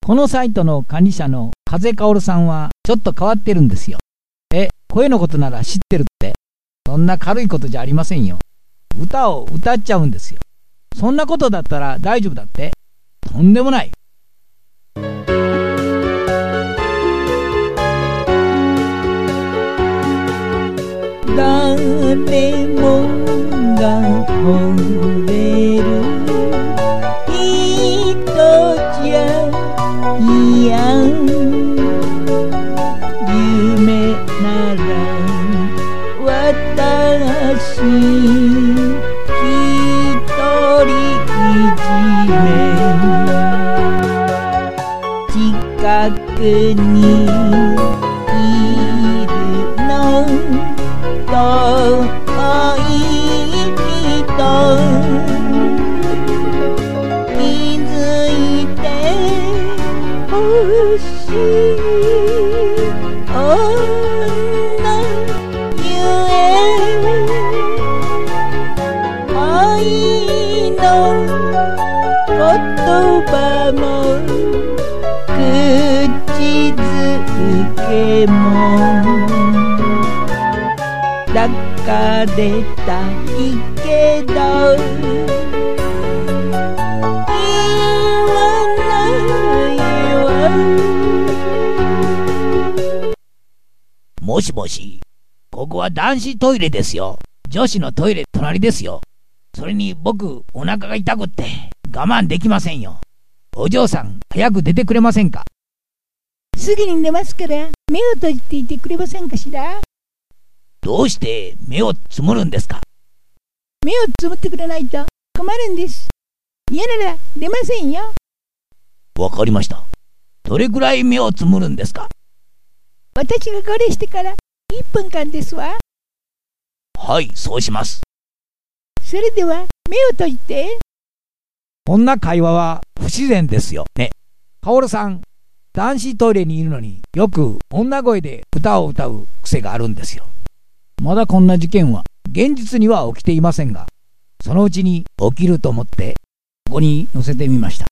このサイトの管理者の風薫さんはちょっと変わってるんですよ。声のことなら知ってるって。そんな軽いことじゃありませんよ。歌を歌っちゃうんですよ。そんなことだったら大丈夫だって。とんでもない。誰もが惚れる人じゃいや、夢なら私一人いじめ、近くにいるの遠い人、気づいてほしい女ゆえ、愛の言葉も口づけも抱かれたいけど言わないわ。もしもし、ここは男子トイレですよ。女子のトイレ隣ですよ。それに僕お腹が痛くって我慢できませんよ。お嬢さん早く出てくれませんか。 すぐに出ますから目を閉じていてくれませんかしら。 どうして目をつむるんですか。 目をつむってくれないと困るんです。嫌なら出ませんよ。 わかりました。どれくらい目をつむるんですか。 私がこれしてから1分間ですわ。 はい、そうします。 それでは目を閉じて。 こんな会話は不自然ですよね。薫さん、男子トイレにいるのによく女声で歌を歌う癖があるんですよ。まだこんな事件は現実には起きていませんが、そのうちに起きると思ってここに載せてみました。